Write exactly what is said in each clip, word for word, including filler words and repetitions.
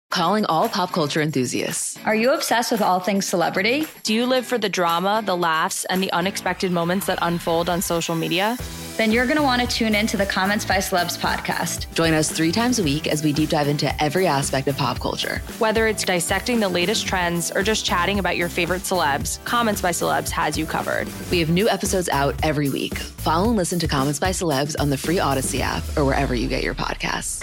Calling all pop culture enthusiasts. Are you obsessed with all things celebrity? Do you live for the drama, the laughs, and the unexpected moments that unfold on social media? Then you're going to want to tune in to the Comments by Celebs podcast. Join us three times a week as we deep dive into every aspect of pop culture. Whether it's dissecting the latest trends or just chatting about your favorite celebs, Comments by Celebs has you covered. We have new episodes out every week. Follow and listen to Comments by Celebs on the free Odyssey app or wherever you get your podcasts.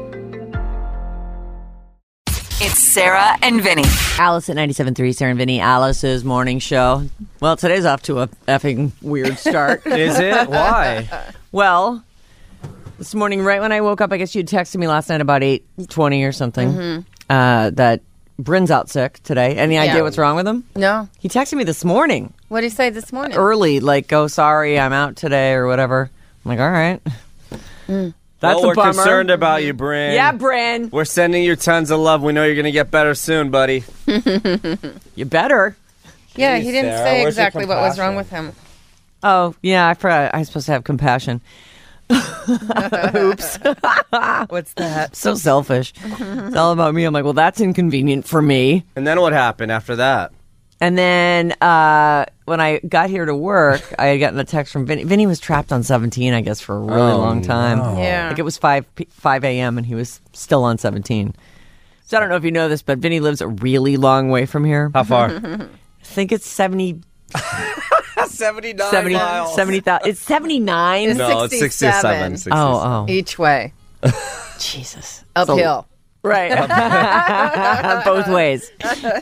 It's Sarah and Vinny. Alice at ninety-seven point three, Sarah and Vinny, Alice's morning show. Well, today's off to a effing weird start. Is it? Why? Well, this morning, right when I woke up, I guess you texted me last night about eight twenty or something, mm-hmm. uh, that Bryn's out sick today. Any yeah. idea what's wrong with him? No. He texted me this morning. What did he say this morning? Early, like, oh, sorry, I'm out today or whatever. I'm like, all right. Mm. That's well, a we're bummer. concerned about you, Bryn. Yeah, Bryn. We're sending you tons of love. We know you're going to get better soon, buddy. You better. Yeah, Jeez, he didn't Sarah, say where's your exactly what was wrong with him. Oh, yeah, I forgot. I'm supposed to have compassion. Oops. What's that? So selfish. It's all about me. I'm like, well, that's inconvenient for me. And then what happened after that? And then uh, when I got here to work, I had gotten a text from Vinny. Vinny was trapped on seventeen, I guess, for a really oh, long time. No. Yeah. Like it was five a.m. and he was still on seventeen. So I don't know if you know this, but Vinny lives a really long way from here. How far? I think it's seventy... seventy-nine seventy, miles. seventy thousand. It's seventy-nine? It's no, it's sixty-seven. sixty-seven. Oh, oh. Each way. Jesus. Uphill. So, right. Both ways.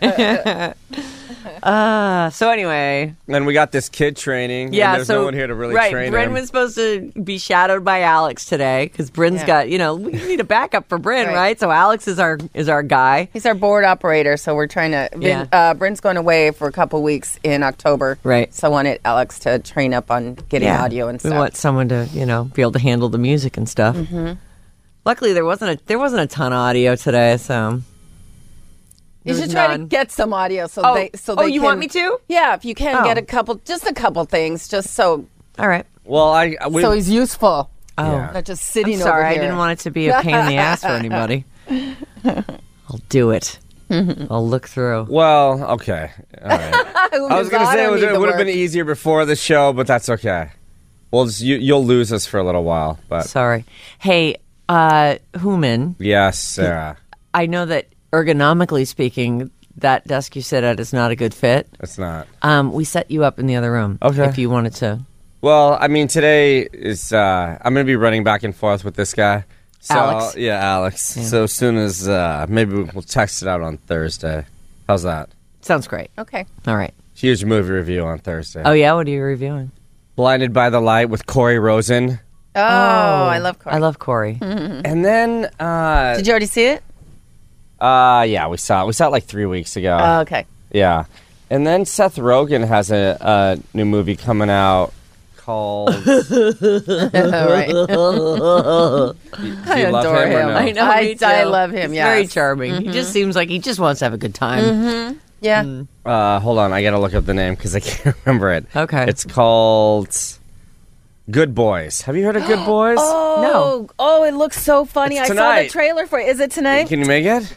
Uh, so anyway. And we got this kid training. Yeah, and there's so, no one here to really right, train Bryn him. was supposed to be shadowed by Alex today because Bryn's Yeah. got, you know, we need a backup for Bryn, right. Right. So Alex is our is our guy. He's our board operator, so we're trying to. Yeah. Uh, Bryn's going away for a couple weeks in October. Right. So I wanted Alex to train up on getting Yeah. audio and We stuff. want someone to, you know, be able to handle the music and stuff. Mm-hmm. Luckily, there wasn't a there wasn't a ton of audio today, so. You There should was try none. to get some audio so Oh. they so Oh, they you can, want me to? Yeah, if you can Oh. get a couple, just a couple things, just so All right. Well, I we, so he's useful. Oh. Yeah. Not just I'm sitting sorry, over I here. didn't want it to be a pain in the ass for anybody. I'll do it. I'll look through. Well, okay. All right. I was going to say it, was, it would have been easier before the show, but that's okay. Well, just, you, you'll lose us for a little while, but Sorry. Hey, uh, Human, yes, Sarah. I know that ergonomically speaking, that desk you sit at is not a good fit. It's not. Um, we set you up in the other room. Okay. If you wanted to. Well, I mean, today is uh, I'm going to be running back and forth with this guy. So, Alex? Yeah, Alex. Yeah. So as soon as uh, maybe we'll text it out on Thursday. How's that? Sounds great. Okay. All right. Huge movie review on Thursday. Oh, yeah? What are you reviewing? Blinded by the Light with Corey Rosen. Oh, I love Corey. I love Corey. And then, uh, Did you already see it? uh, yeah, we saw it. We saw it like three weeks ago. Oh, okay. Yeah. And then Seth Rogen has a, a new movie coming out called... All right. Do I you love adore him or him. no? I know. I- me too. I love him, He's yes. very charming. He just seems like he just wants to have a good time. Yeah. Uh, hold on, I gotta look up the name because I can't remember it. Okay. It's called Good Boys. Have you heard of Good Boys? Oh, No. oh, it looks so funny. It's I saw tonight. the trailer for it. Is it tonight? Can you make it?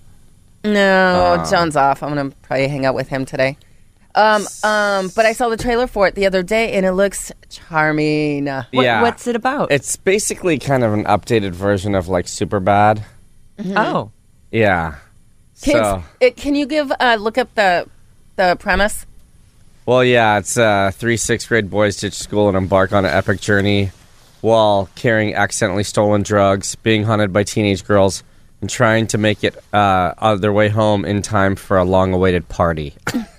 No, Oh. John's off. I'm gonna probably hang out with him today. Um, um, but I saw the trailer for it the other day, and it looks charming. What, yeah. What's it about? It's basically kind of an updated version of like Superbad. Oh. Yeah. Can, So, it, can you give uh, look up the the premise? well, yeah, it's uh, three sixth grade boys ditch school and embark on an epic journey while carrying accidentally stolen drugs, being hunted by teenage girls, and trying to make it uh, on their way home in time for a long-awaited party.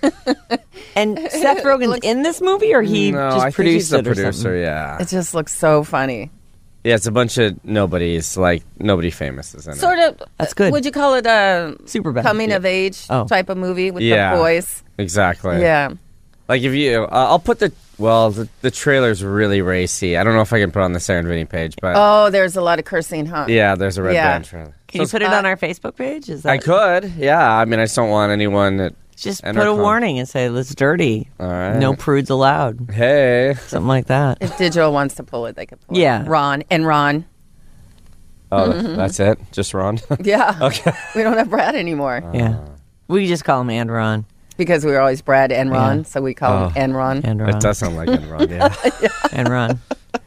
And Seth Rogen's in this movie, or he no, just I think produced he's the it or producer. something? Yeah, It just looks so funny. yeah, it's a bunch of nobodies, like nobody famous is in Sort it. of. That's good. Would you call it a Superbad. coming Yeah. of age Oh. type of movie with Yeah. the boys? Exactly. Yeah. Like if you, uh, I'll put the well, the, the trailer's really racy. I don't know if I can put it on the Sarah and Vinny page, but Oh, there's a lot of cursing, huh? yeah, there's a red Yeah. band trailer. Can you So put it uh, on our Facebook page? Is that I could, yeah. I mean, I just don't want anyone that. just put Enter a com- warning and say it's dirty. All right. No prudes allowed. Hey. Something like that. If Digital wants to pull it, they could pull Yeah. it. Ron and Ron. Oh, that's it? Just Ron? Yeah. Okay. We don't have Brad anymore Yeah. We just call him and Ron. because we were always Brad and Ron, Yeah. so we call him Oh. Enron. And Ron. It does sound like Enron, yeah. And Ron.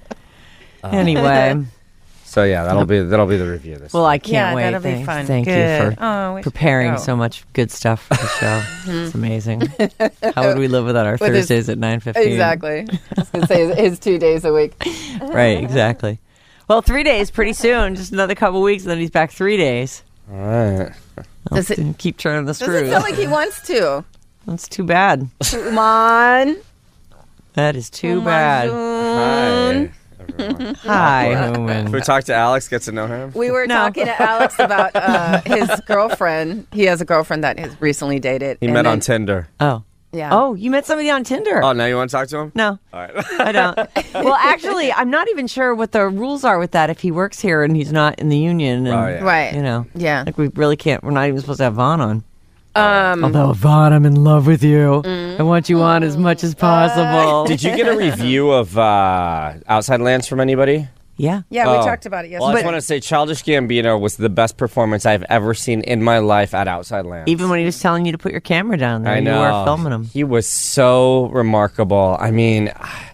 Anyway. So yeah, that'll be that'll be the review this Well, week. I can't Yeah, wait. that'll be Thank, fun. thank Good. you for Oh, we should preparing go. so much good stuff for the show. It's amazing. How would we live without our With his- Thursdays at nine fifteen? Exactly. I was going to say his, his two days a week. Right, exactly. Well, three days pretty soon. Just another couple weeks, and then he's back three days. All right. Does it, I'll keep turning the does it screws. sound like he wants to? That's too bad. Come on. That is too Come on, bad. June. Hi, everyone. Hi, Should Hooman. we talk to Alex, get to know him? We were No. talking to Alex about uh, his girlfriend. He has a girlfriend that has recently dated. He and met then- on Tinder. Oh. Yeah. Oh, you met somebody on Tinder. Oh, now you want to talk to him? No, All right. I don't. Well, actually, I'm not even sure what the rules are with that if he works here and he's not in the union. And, Oh, yeah. Right. You know. Yeah. Like, we really can't. We're not even supposed to have Vaughn on. Um, Although, Vaughn, I'm in love with you. I want you on as much as possible. Did you get a review of uh, Outside Lands from anybody? Yeah. yeah, we Oh. talked about it Well, I yesterday. just want to say Childish Gambino was the best performance I've ever seen in my life at Outside Lands. Even when he was telling you to put your camera down there, I know. you were filming him. He was so remarkable. I mean,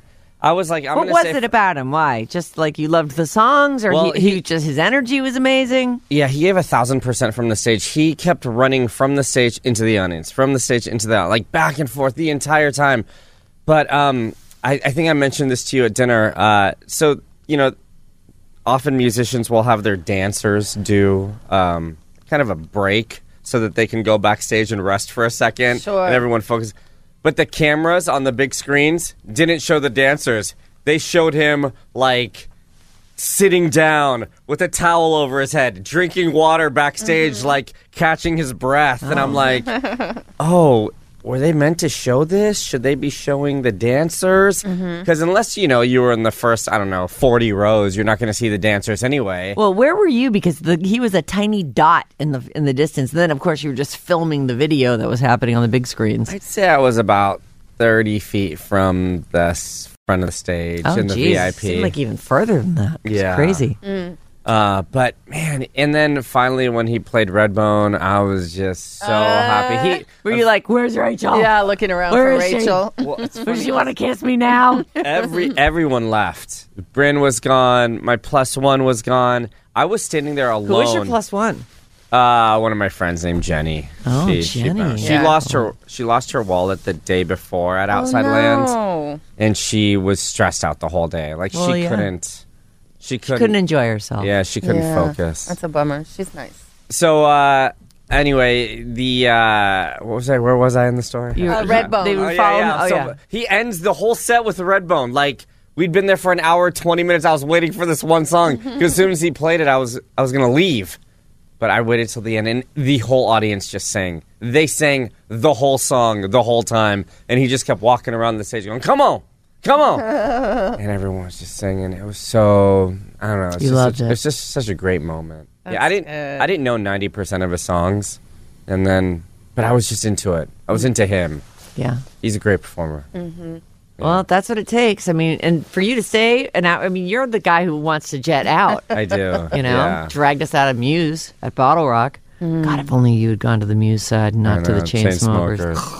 I was like, I'm What gonna was say it about him? Why? Just like you loved the songs, or Well, he, he he- just his energy was amazing. Yeah, he gave a thousand percent from the stage. He kept running from the stage into the audience, from the stage into the like back and forth the entire time. But um, I, I think I mentioned this to you at dinner. Uh, so you know, often musicians will have their dancers do um, kind of a break so that they can go backstage and rest for a second, Sure. and everyone focuses. But the cameras on the big screens didn't show the dancers. They showed him like sitting down with a towel over his head, drinking water backstage, like catching his breath. And I'm like, oh, were they meant to show this? Should they be showing the dancers? Because unless, you know, you were in the first, I don't know, forty rows, you're not going to see the dancers anyway. Well, where were you? Because the, he was a tiny dot in the in the distance. And then, of course, you were just filming the video that was happening on the big screens. I'd say I was about thirty feet from the s- front of the stage Oh, in the geez. V I It seemed P. like even further than that. It's Yeah. crazy. Uh, but man, and then finally when he played Redbone, I was just so happy. He Were you like, "Where's Rachel? yeah, looking around Where for is she? Rachel. Does she want to kiss me now?" every everyone left. Bryn was gone. My plus one was gone. I was standing there alone. Who was your plus one? Uh, one of my friends named Jenny. Oh, she, She, Jenny. she Yeah. lost her. She lost her wallet the day before at Outside Lands, Oh, and she was stressed out the whole day. Like Well, she yeah. couldn't. She couldn't. Couldn't enjoy herself. yeah, she couldn't yeah. focus. That's a bummer. She's nice. So uh, anyway, the uh, what was I? Where was I in the story? You- Uh, Redbone. They would Oh, yeah, follow yeah. him. Oh, so yeah. he ends the whole set with Redbone. Like we'd been there for an hour, twenty minutes. I was waiting for this one song because as soon as he played it, I was I was gonna leave, but I waited till the end, and the whole audience just sang. They sang the whole song the whole time, and he just kept walking around the stage going, "Come on, come on," and everyone was just singing. It was so I don't know. It's You just loved such, it. It's just such a great moment. yeah, I That's didn't good. I didn't know ninety percent of his songs, and then but I was just into it. I was into him. Yeah. He's a great performer. Well, that's what it takes. I mean, and for you to stay an hour, I mean, you're the guy who wants to jet out. I do. You know, Yeah. dragged us out of Muse at Bottle Rock. God, if only you had gone to the Muse side, and I not to the know, chain, smokers.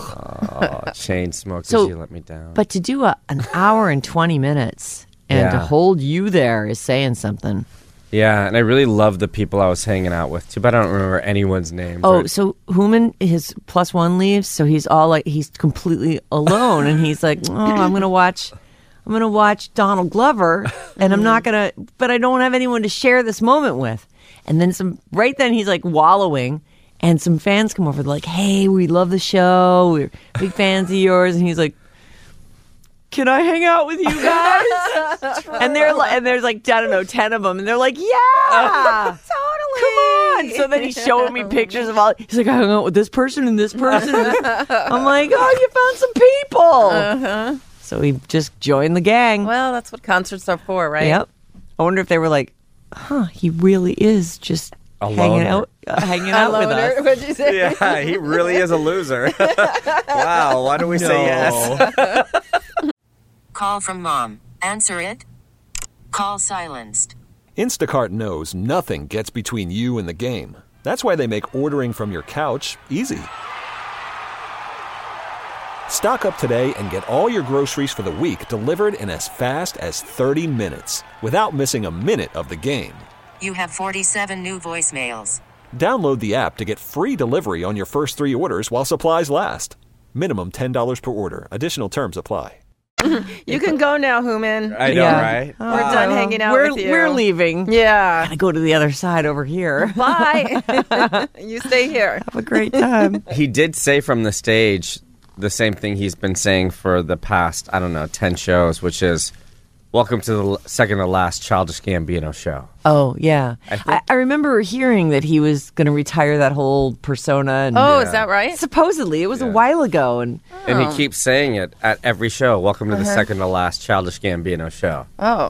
oh, chain smokers, So- you let me down. But to do a, an hour and twenty minutes and to Yeah. hold you there is saying something. yeah, and I really love the people I was hanging out with too, but I don't remember anyone's names. Oh, or- so Hooman, his plus one leaves, so he's all like, he's completely alone, and he's like, oh, I'm gonna watch, I'm gonna watch Donald Glover, and I'm not gonna, but I don't have anyone to share this moment with. And then some, right then he's like wallowing, and some fans come over, they're like, hey, we love the show, we're big fans of yours, and he's like, can I hang out with you guys? and they're like, and there's like, I don't know, ten of them, and they're like, yeah, Totally. come on. So then he's showing me pictures of all. He's like, I hung out with this person and this person. and this- I'm like, oh, you found some people. Uh-huh. So he just joined the gang. Well, that's what concerts are for, right? Yep. I wonder if they were like, huh, he really is just A hanging loner. out, uh, hanging out with Loner, us. what'd you say? yeah, he really is a loser. wow, why do we say yes? Call from mom. Answer it. Call silenced. Instacart knows nothing gets between you and the game. That's why they make ordering from your couch easy. Stock up today and get all your groceries for the week delivered in as fast as thirty minutes without missing a minute of the game. You have forty-seven new voicemails. Download the app to get free delivery on your first three orders while supplies last. Minimum ten dollars per order. Additional terms apply. You can go now, Human. I know, Yeah. right? We're done hanging out we're, with you. We're leaving. Yeah. I go to the other side over here. Bye. You stay here. Have a great time. He did say from the stage the same thing he's been saying for the past, I don't know, ten shows, which is, welcome to the l- second to last Childish Gambino show. Oh, yeah. I think- I, I remember hearing that he was going to retire that whole persona. And Oh, is that right? supposedly. It was a while ago. And And Oh. he keeps saying it at every show. Welcome to the second to last Childish Gambino show. Oh,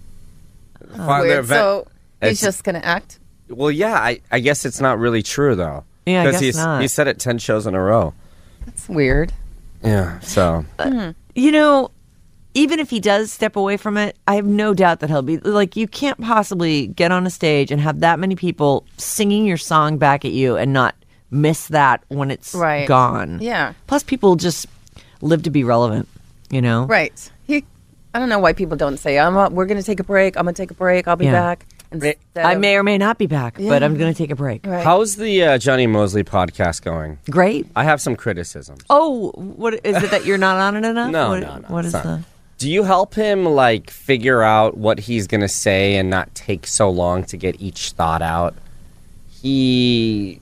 Fi- their weird. vet- So he's it's- just going to act? Well, yeah, I, I guess it's not really true, though. Yeah, I Because guess he's not. he said it ten shows in a row. It's weird. Yeah, so. you know, even if he does step away from it, I have no doubt that he'll be like, you can't possibly get on a stage and have that many people singing your song back at you and not miss that when it's Right. gone. Yeah. Plus, people just live to be relevant, you know? Right. He, I don't know why people don't say, I'm a, we're going to take a break. I'm going to take a break. I'll be Yeah. back. Instead I of- may or may not be back, but Yeah. I'm going to take a break. Right. How's the uh, Johnny Mosley podcast going? Great. I have some criticisms. Oh, what is it that you're not on it enough? No, what, no, no, What it's is not. the? Do you help him, like, figure out what he's going to say and not take so long to get each thought out? He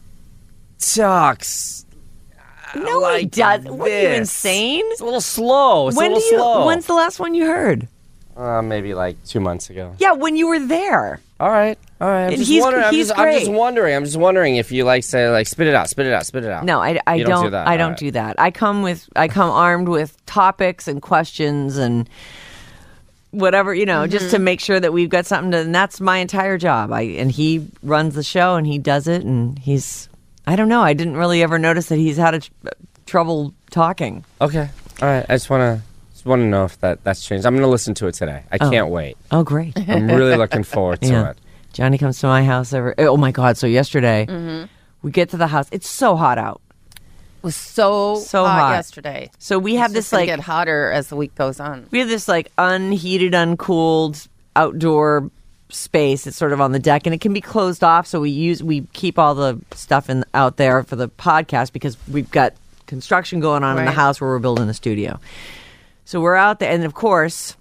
talks. uh, No, like he does. What are you, this. insane? It's a little slow. It's When a do little you? slow. When's the last one you heard? Uh, maybe like two months ago. Yeah, when you were there. All right, all right. I'm And just he's- wondering. I'm he's just, I'm just great. wondering. I'm just wondering if you like say like spit it out, spit it out, spit it out. No, I, I You don't. don't do that. I All don't right. do that. I come with. I come armed with topics and questions and whatever, you know, just to make sure that we've got something to. And that's my entire job. I and he runs the show and he does it and he's. I don't know. I didn't really ever notice that he's had a tr- trouble talking. Okay. All right. I just want to just want to know if that that's changed. I'm going to listen to it today. I Oh. can't wait. Oh, great. I'm really looking forward to Yeah. it. Johnny comes to my house every. Oh my God! So yesterday, we get to the house. It's so hot out. It was so, So hot, hot. yesterday. So we have It's this just gonna like get hotter as the week goes on. we have this like unheated, uncooled outdoor space. It's sort of on the deck, and it can be closed off. So we use we keep all the stuff in out there for the podcast because we've got construction going on in the Right. house where we're building a studio. So we're out there, and of course,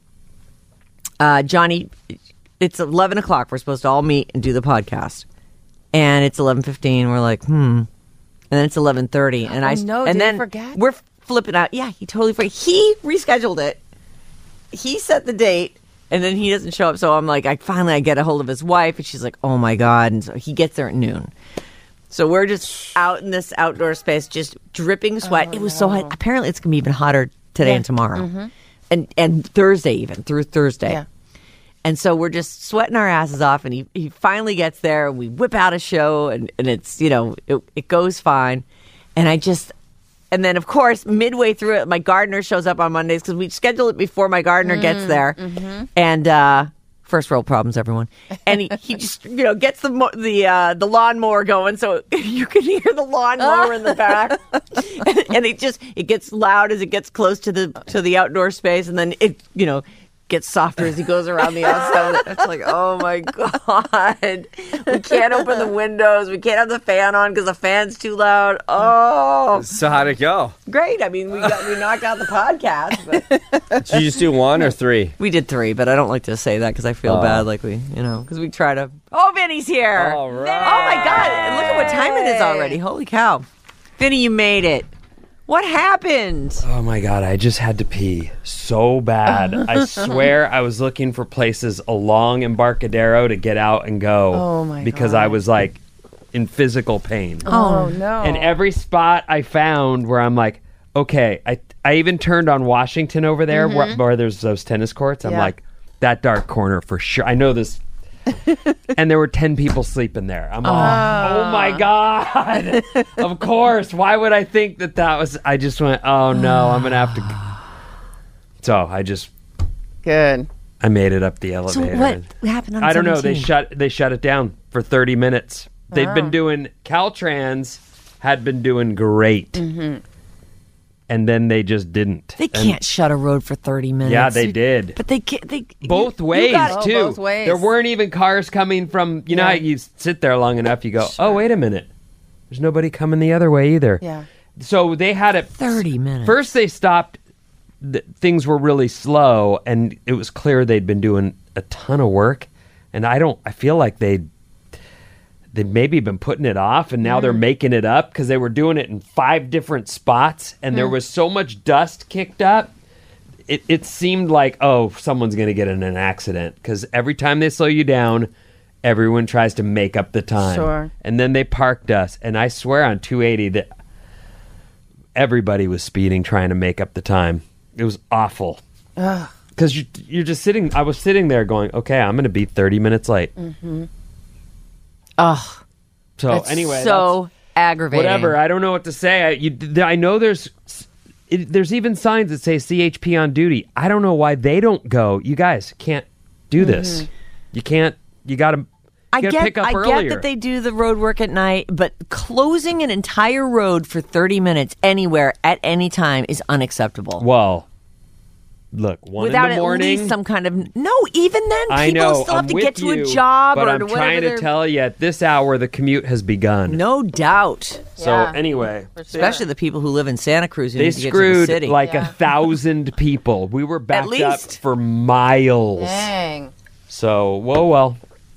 uh, Johnny. It's eleven o'clock. We're supposed to all meet and do the podcast, and it's eleven fifteen. We're like, hmm. And then it's eleven thirty, and I Oh, no, and did he then forget? we're flipping out. Yeah, he totally forgot. He rescheduled it. He set the date, and then he doesn't show up. So I'm like, I finally I get a hold of his wife, and she's like, oh my God. And so he gets there at noon. So we're just out in this outdoor space, just dripping sweat. it was so hot. Apparently, it's gonna be even hotter today and tomorrow, and and Thursday even through Thursday. Yeah. And so we're just sweating our asses off, and he, he finally gets there, and we whip out a show, and, and it's, you know, it, it goes fine. And I just, and then, of course, midway through it, my gardener shows up on Mondays because we schedule it before my gardener gets there. And, uh, first world problems, everyone. And he, he just, you know, gets the mo- the uh, the lawnmower going, so you can hear the lawnmower in the back. and, and it just, it gets loud as it gets close to the to the outdoor space, and then it, you know, gets softer as he goes around the outside. It's like, oh my God. We can't open the windows. We can't have the fan on because the fan's too loud. Oh, So how'd it go? great. I mean, we got we knocked out the podcast. But Did you just do one or three? we did three, but I don't like to say that because I feel Oh. bad. Like we, you know, because we try to. Oh, Vinny's here. All right. Oh my God. And look at what time it is already. Holy cow. Vinny, you made it. What happened? Oh my God, I just had to pee so bad. I swear I was looking for places along Embarcadero to get out and go. Oh my Because God. I was like in physical pain. Oh, no. And every spot I found where I'm like, okay, I I even turned on Washington over there where, where there's those tennis courts. I'm Yeah. like, that dark corner for sure. I know this. And there were ten people sleeping there. I'm like, oh my God. Of course. Why would I think that that was, I just went, oh no, I'm going to have to. So I just, Good. I made it up the So elevator. what happened on I don't know. They seventeen? shut they shut it down for thirty minutes. They've Oh. been doing Caltrans had been doing great, Mm-hmm. and then they just didn't. They And- can't shut a road for thirty minutes. Yeah, they did. But they can't. They Both you- ways you gotta- Oh, too. both ways. There weren't even cars coming from. You know, how Yeah. you sit there long enough, you go, "Oh, wait a minute, there's nobody coming the other way either." Yeah. So they had it thirty minutes. First, they stopped. Th- things were really slow, and it was clear they'd been doing a ton of work. And I don't. I feel like they they'd maybe been putting it off, and now they're making it up because they were doing it in five different spots, and there was so much dust kicked up. It, it seemed like, oh, someone's going to get in an accident because every time they slow you down, everyone tries to make up the time. Sure. And then they parked us, and I swear on two eighty that everybody was speeding trying to make up the time. It was awful. Because you, you're just sitting, I was sitting there going, okay, I'm going to be thirty minutes late. Mm-hmm. Ugh. So That's anyway, so that's- aggravating. whatever. I don't know what to say. I, you, th- I know there's it, there's even signs that say C H P on duty. I don't know why they don't go. You guys can't do this. You can't. You got to. I gotta get, pick up I earlier. get that they do the road work at night, but closing an entire road for thirty minutes anywhere at any time is unacceptable. Well, look, one Without in the morning. at least some kind of no. Even then, people I know. still have I'm to with get to you, a job but or I'm to whatever. trying to they're- tell you, at this hour, the commute has begun. No doubt. So Yeah. anyway, Especially the people who live in Santa Cruz who they need to get to the screwed city. like a thousand people. We were backed up least. for miles. Dang. So, whoa, well.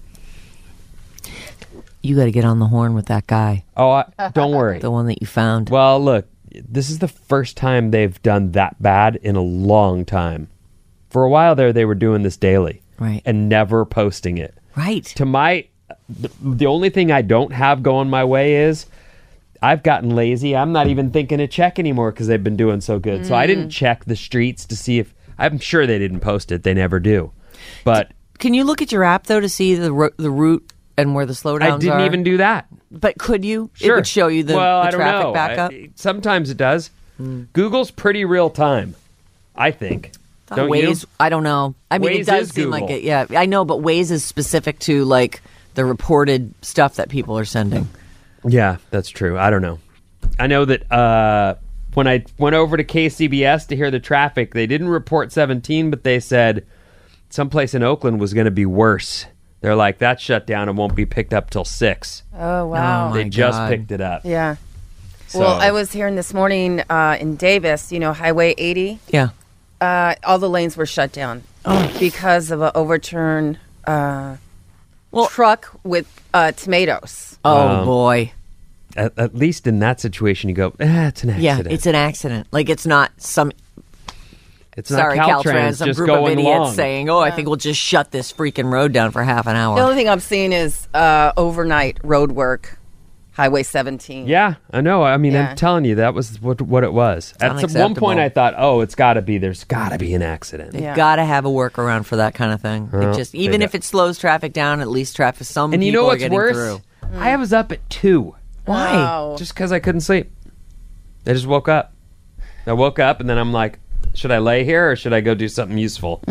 You got to get on the horn with that guy, Oh, I, don't worry. the one that you found. Well, look, this is the first time they've done that bad in a long time. For a while there, they were doing this daily. Right. And never posting it. Right. To my, the, the only thing I don't have going my way is I've gotten lazy. I'm not even thinking to check anymore because they've been doing so good. So I didn't check the streets to see if, I'm sure they didn't post it. They never do. But Can you look at your app though to see the ro- the route and where the slowdowns I didn't are? even do that. But could you? Sure. It would show you the, well, the I don't traffic know. backup. I- sometimes it does. Google's pretty real time, I think. Don't Waze, you? I don't know. I mean, Waze it does is seem like Google. it. Yeah, I know, but Waze is specific to like the reported stuff that people are sending. Yeah, that's true. I don't know. I know that uh, when I went over to K C B S to hear the traffic, they didn't report seventeen, but they said someplace in Oakland was going to be worse. They're like, that's shut down and won't be picked up till six. Oh, wow. Oh, they my just God. picked it up. Yeah. So- Well, I was hearing this morning uh, in Davis, you know, Highway eighty, Yeah. uh, all the lanes were shut down because of an overturned uh, Well- truck with uh, tomatoes. Oh Wow. boy. At, at least in that situation, you go, eh, it's an Yeah, accident. it's an accident. Like it's not some. It's Sorry, not Caltrans, Caltrans, some just group of going idiots along. saying, "Oh, I think we'll just shut this freaking road down for half an hour." The only thing I'm seeing is uh, overnight road work, Highway seventeen. Yeah, I know. I mean, Yeah. I'm telling you, that was what what it was. At some, one unacceptable. point, I thought, oh, it's got to be. There's got to be an accident. They've Yeah. got to have a workaround for that kind of thing. They Well, just they even do. if it slows traffic down, at least traffic. Some And you people know are what's getting worse? through. I was up at two. Why? Wow. Just because I couldn't sleep. I just woke up. I woke up and then I'm like, should I lay here or should I go do something useful?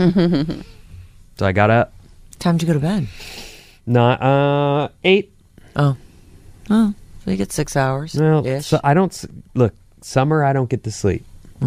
So I got up. Time to go to bed. Not uh eight. Oh, oh, so you get six hours. Well, ish. so I don't s- look. Summer, I don't get to sleep.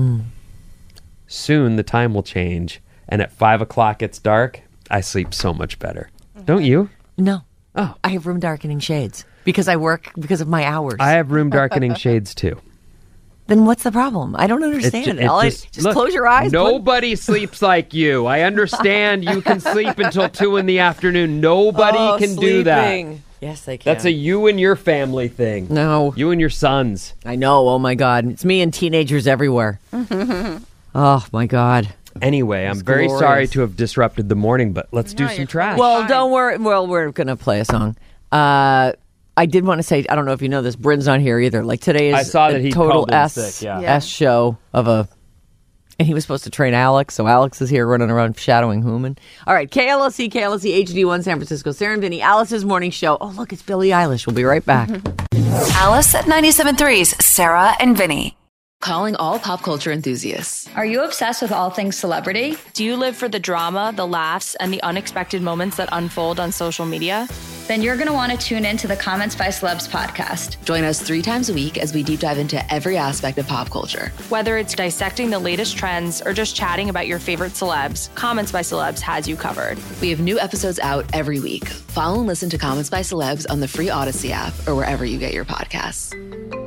Soon the time will change, and at five o'clock it's dark. I sleep so much better. Don't you? No. Oh. I have room darkening shades because I work because of my hours. I have room darkening shades too. Then what's the problem? I don't It understand ju- it. it All I- just- just look, close your eyes. put- Nobody sleeps like you. I understand you can sleep until two in the afternoon. Nobody Oh, can do that. sleeping. Yes, they can. That's a you and your family thing. no. You and your sons. I know. Oh my God, it's me and teenagers everywhere. Oh my God. Anyway, I'm It's very glorious. sorry to have disrupted the morning, but let's do No, some you're trash. Well, Fine. don't worry. Well, we're gonna play a song. Uh, I did want to say, I don't know if you know this, Bryn's not here either. Like today is I saw a that he total called in S sick, yeah. Yeah. S show of a, and he was supposed to train Alex, so Alex is here running around shadowing Hooman. All right, K L S C, K L S C H D one San Francisco, Sarah and Vinny, Alice's morning show. Oh look, it's Billie Eilish. We'll be right back. Alice at ninety-seven point three's Sarah and Vinny. Calling all pop culture enthusiasts. Are you obsessed with all things celebrity? Do you live for the drama, the laughs, and the unexpected moments that unfold on social media? Then you're going to want to tune in to the Comments by Celebs podcast. Join us three times a week as we deep dive into every aspect of pop culture. Whether it's dissecting the latest trends or just chatting about your favorite celebs, Comments by Celebs has you covered. We have new episodes out every week. Follow and listen to Comments by Celebs on the free Odyssey app or wherever you get your podcasts.